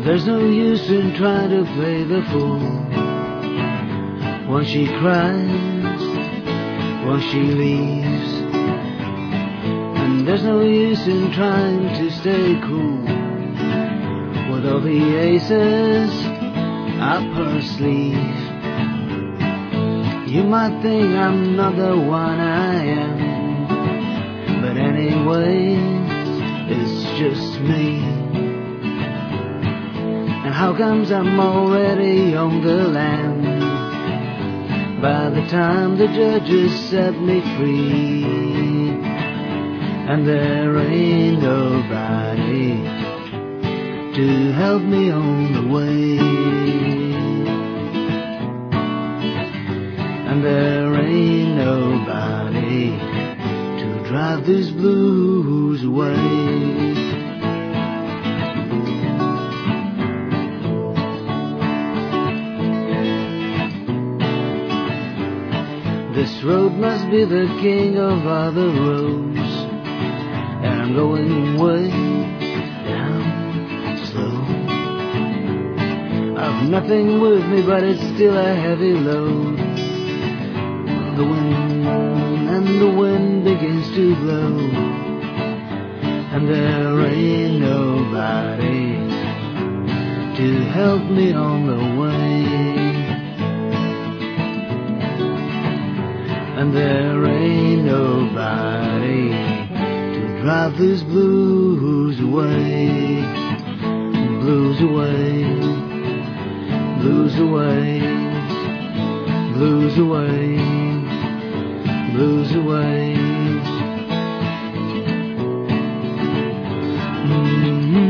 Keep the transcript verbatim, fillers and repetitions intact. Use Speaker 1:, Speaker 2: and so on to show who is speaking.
Speaker 1: There's no use in trying to play the fool. Once she cries, once she leaves, and there's no use in trying to stay cool with all the aces up her sleeve. You might think I'm not the one I am, but anyway, it's just me. And how comes I'm already on the lam by the time the judges set me free? And there ain't nobody to help me on the way. And there ain't nobody to drive these blues away. This road must be the king of other roads, and I'm going way down slow. I've nothing with me, but it's still a heavy load. The wind and the wind begins to blow, and there ain't nobody to help me on the way. And there ain't nobody to drive these blues away. Blues away, blues away, blues away, blues away. Mm-hmm.